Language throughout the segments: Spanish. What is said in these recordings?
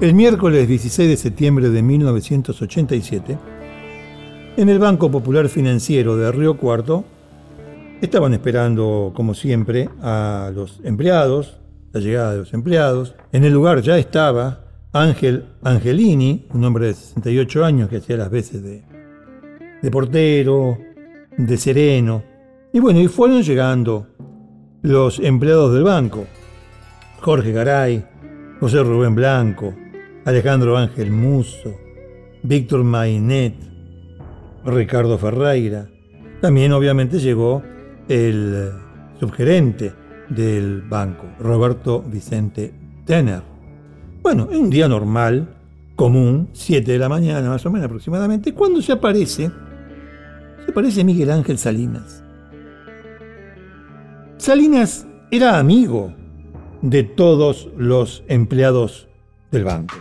El miércoles 16 de septiembre de 1987, en el Banco Popular Financiero de Río Cuarto, estaban esperando, como siempre, a los empleados, la llegada de los empleados. En el lugar ya estaba Ángel Angelini, un hombre de 68 años que hacía las veces de portero, de sereno. Y bueno, y fueron llegando los empleados del banco: Jorge Garay, José Rubén Blanco, Alejandro Ángel Musso, Víctor Mainet, Ricardo Ferreira. También obviamente llegó el subgerente del banco, Roberto Vicente Denner. Bueno, en un día normal, común, 7 de la mañana más o menos aproximadamente, cuando se aparece Miguel Ángel Salinas. Salinas era amigo de todos los empleados del banco.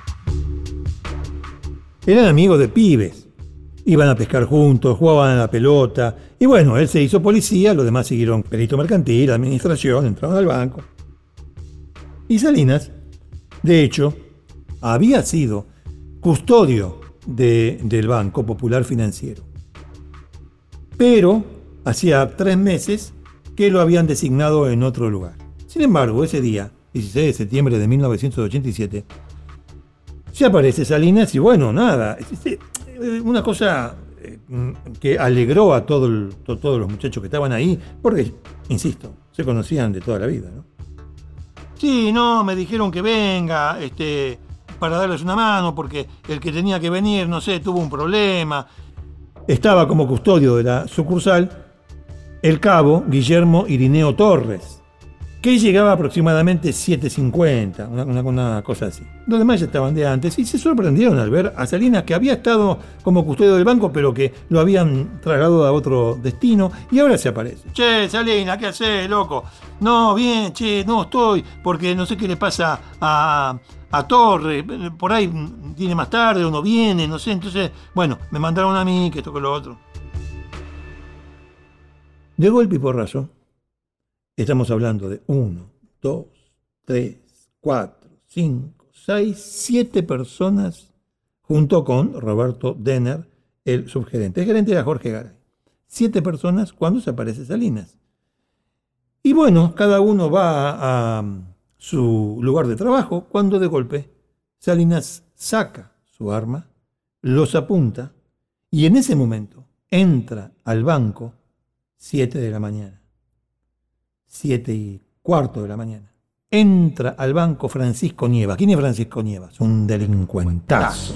Eran amigos de pibes. Iban a pescar juntos, jugaban a la pelota. Y bueno, él se hizo policía, los demás siguieron perito mercantil, administración, entraron al banco. Y Salinas, de hecho, había sido custodio del Banco Popular Financiero. Pero hacía 3 meses que lo habían designado en otro lugar. Sin embargo, ese día, 16 de septiembre de 1987, se aparece Salinas y bueno, nada, una cosa que alegró a todos los muchachos que estaban ahí, porque, insisto, se conocían de toda la vida, ¿no? Sí, no, me dijeron que venga, para darles una mano, porque el que tenía que venir, no sé, tuvo un problema. Estaba como custodio de la sucursal el cabo Guillermo Irineo Torres, que llegaba aproximadamente 7:50, una cosa así. Los demás ya estaban de antes y se sorprendieron al ver a Salinas, que había estado como custodio del banco, pero que lo habían trasladado a otro destino, y ahora se aparece. Che, Salinas, ¿qué hacés, loco? No, bien, che, no estoy, porque no sé qué le pasa a Torre, por ahí viene más tarde o no viene, no sé, entonces, bueno, me mandaron a mí, que esto que lo otro. De golpe y porrazo, estamos hablando de 1, 2, 3, 4, 5, 6, 7 personas, junto con Roberto Denner, el subgerente. El gerente era Jorge Garay. 7 personas cuando se aparece Salinas. Y bueno, cada uno va a su lugar de trabajo, cuando de golpe Salinas saca su arma, los apunta, y en ese momento entra al banco 7 de la mañana. 7:15 de la mañana. Entra al banco Francisco Nievas. ¿Quién es Francisco Nievas? Un delincuentazo.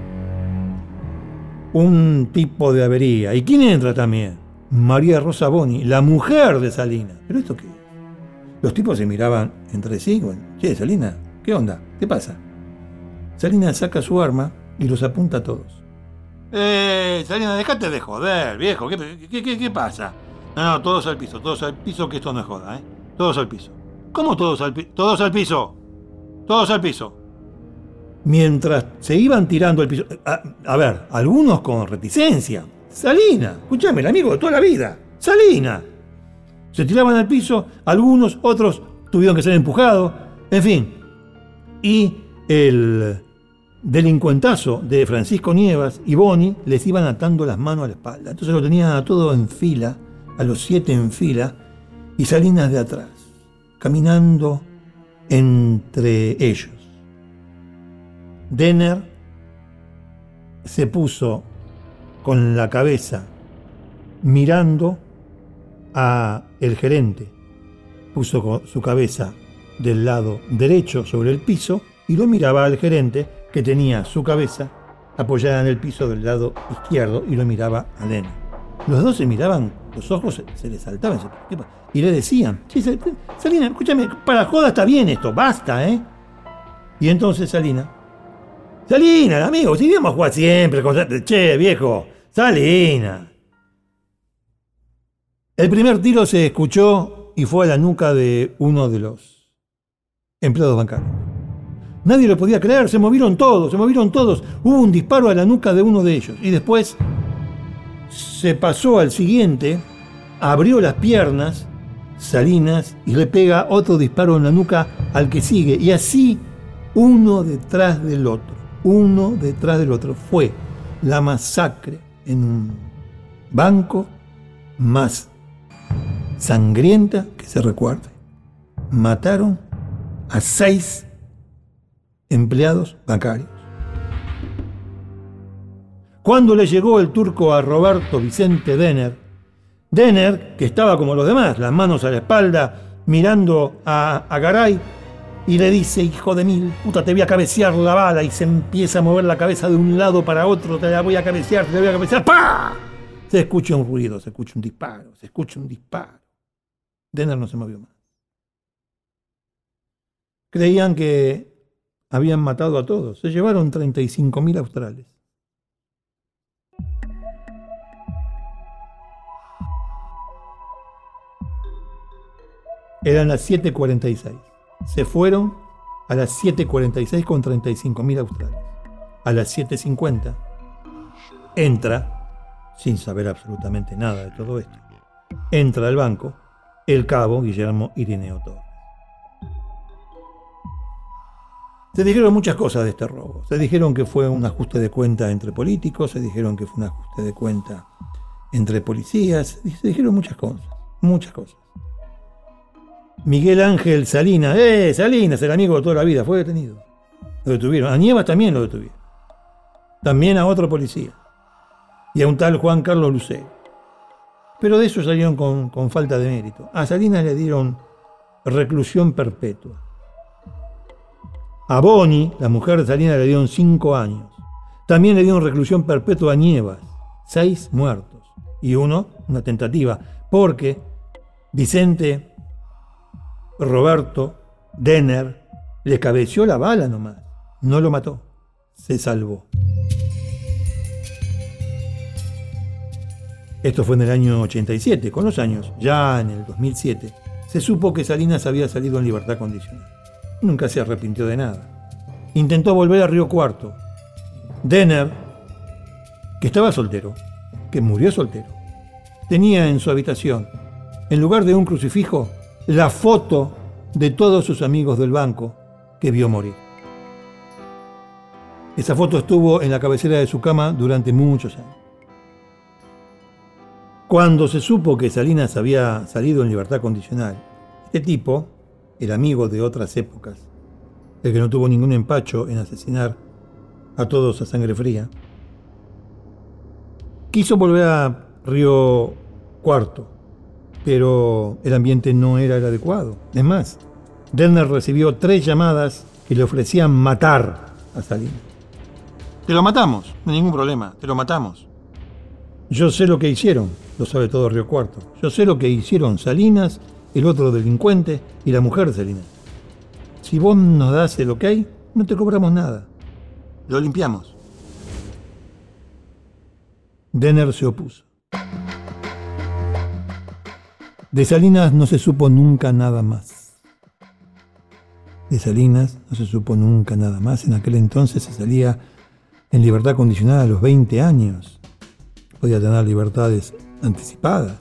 Un tipo de avería. ¿Y quién entra también? María Rosa Boni, la mujer de Salinas. ¿Pero esto qué es? Los tipos se miraban entre sí. Bueno, che, Salinas, ¿qué onda? ¿Qué pasa? Salinas saca su arma y los apunta a todos. Salinas, dejate de joder, viejo. ¿Qué pasa? No, todos al piso, que esto no es joda, ¿eh? Todos al piso. ¿Cómo todos al piso? Todos al piso. Todos al piso. Mientras se iban tirando al piso, a ver, algunos con reticencia. Salinas, escúchame, el amigo de toda la vida. Salinas. Se tiraban al piso, algunos, otros tuvieron que ser empujados, en fin. Y el delincuentazo de Francisco Nievas y Boni les iban atando las manos a la espalda. Entonces lo tenían a todo en fila, a los 7 en fila, y Salinas de atrás, caminando entre ellos. Denner se puso con la cabeza mirando a el gerente, puso su cabeza del lado derecho sobre el piso y lo miraba al gerente, que tenía su cabeza apoyada en el piso del lado izquierdo, y lo miraba a Denner. Los dos se miraban, los ojos se les saltaban y le decían: sí, Salinas, escúchame, para joda está bien esto, basta, ¿eh? Y entonces Salinas, amigo, si íbamos a jugar siempre, che, viejo, Salinas. El primer tiro se escuchó y fue a la nuca de uno de los empleados bancarios. Nadie lo podía creer, se movieron todos. Hubo un disparo a la nuca de uno de ellos. Y después se pasó al siguiente, abrió las piernas, Salinas, y le pega otro disparo en la nuca al que sigue. Y así uno detrás del otro, uno detrás del otro. Fue la masacre en un banco más sangrienta que se recuerde. Mataron a 6 empleados bancarios. Cuando le llegó el turco a Roberto Vicente Denner, que estaba como los demás, las manos a la espalda, mirando a Garay, y le dice: hijo de mil puta, te voy a cabecear la bala, y se empieza a mover la cabeza de un lado para otro, te la voy a cabecear, ¡pah! Se escucha un ruido, se escucha un disparo. Denner no se movió más. Creían que habían matado a todos. Se llevaron 35.000 australes. Eran las 7:46. Se fueron a las 7:46 con 35.000 australes. A las 7:50 entra, sin saber absolutamente nada de todo esto, entra al banco el cabo Guillermo Irineo Torres. Se dijeron muchas cosas de este robo. Se dijeron que fue un ajuste de cuenta entre políticos, se dijeron que fue un ajuste de cuenta entre policías, se dijeron muchas cosas. Miguel Ángel Salinas, el amigo de toda la vida, fue detenido. Lo detuvieron. A Nievas también lo detuvieron. También a otro policía. Y a un tal Juan Carlos Lucero. Pero de eso salieron con falta de mérito. A Salinas le dieron reclusión perpetua. A Boni, la mujer de Salinas, le dieron 5 años. También le dieron reclusión perpetua a Nievas. 6 muertos. Y una tentativa. Porque Vicente Roberto Denner le cabeció la bala nomás. No lo mató. Se salvó. Esto fue en el año 87. Con los años, ya en el 2007, se supo que Salinas había salido en libertad condicional. Nunca se arrepintió de nada. Intentó volver a Río Cuarto. Denner, que estaba soltero, que murió soltero, tenía en su habitación, en lugar de un crucifijo, la foto de todos sus amigos del banco que vio morir. Esa foto estuvo en la cabecera de su cama durante muchos años. Cuando se supo que Salinas había salido en libertad condicional, este tipo, el amigo de otras épocas, el que no tuvo ningún empacho en asesinar a todos a sangre fría, quiso volver a Río Cuarto, pero el ambiente no era el adecuado. Es más, Denner recibió 3 llamadas que le ofrecían matar a Salinas. Te lo matamos, no hay ningún problema, te lo matamos. Yo sé lo que hicieron, lo sabe todo Río Cuarto. Yo sé lo que hicieron Salinas, el otro delincuente y la mujer de Salinas. Si vos nos das el ok, no te cobramos nada. Lo limpiamos. Denner se opuso. De Salinas no se supo nunca nada más. En aquel entonces se salía en libertad condicional a los 20 años. Podía tener libertades anticipadas.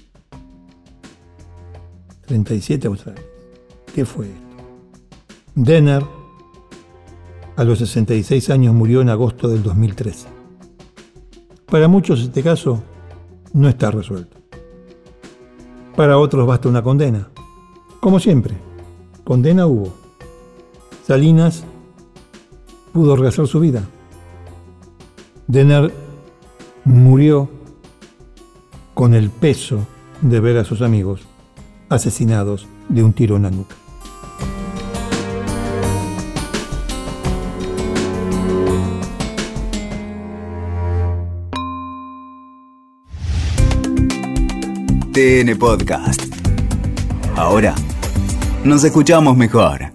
37 australes. ¿Qué fue esto? Denner, a los 66 años, murió en agosto del 2013. Para muchos este caso no está resuelto. Para otros basta una condena. Como siempre, condena hubo. Salinas pudo rehacer su vida. Denner murió con el peso de ver a sus amigos asesinados de un tiro en la nuca. TN Podcast. Ahora nos escuchamos mejor.